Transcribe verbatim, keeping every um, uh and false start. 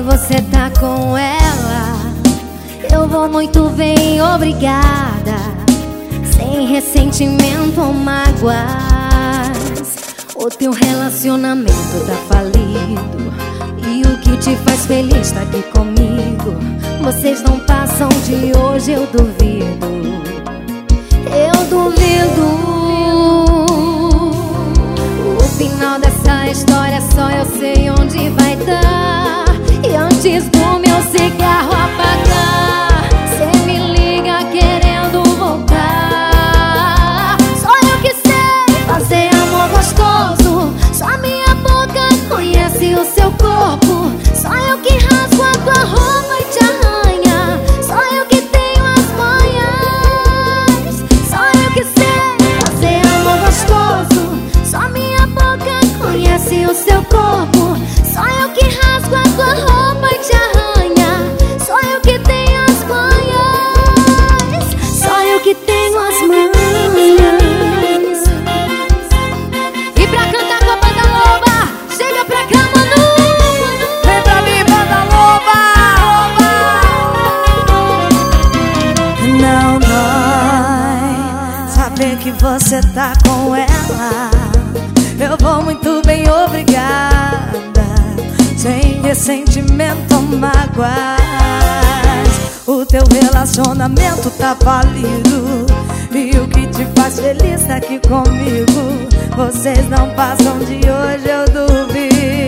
você tá com ela, eu vou muito bem, obrigada, sem ressentimento ou mágoas. O teu relacionamento tá falido, e o que te faz feliz tá aqui comigo. Vocês não passam de hoje, eu duvido, eu duvido. O final dessa história só eu sei onde vai dar. E antes do meu cigarro apagar, cê me liga querendo voltar. Só eu que sei fazer amor gostoso, só minha boca conhece o seu corpo. Só eu que rasgo a tua roupa e te arranha, só eu que tenho as manhas. Só eu que sei fazer amor gostoso, só minha boca conhece o seu corpo. Só eu que rasgo a tua roupa e te arranha, só eu que tenho as manhas. Só eu que tenho as manhas. E pra cantar com a Banda Loba, chega pra cá, Manu. Vem pra mim, Banda Loba. Não dói saber que você tá com ela, eu vou muito bem, obrigada, sem ressentimento ou mágoas. O teu relacionamento tá falido, e o que te faz feliz tá aqui comigo. Vocês não passam de hoje, eu duvido.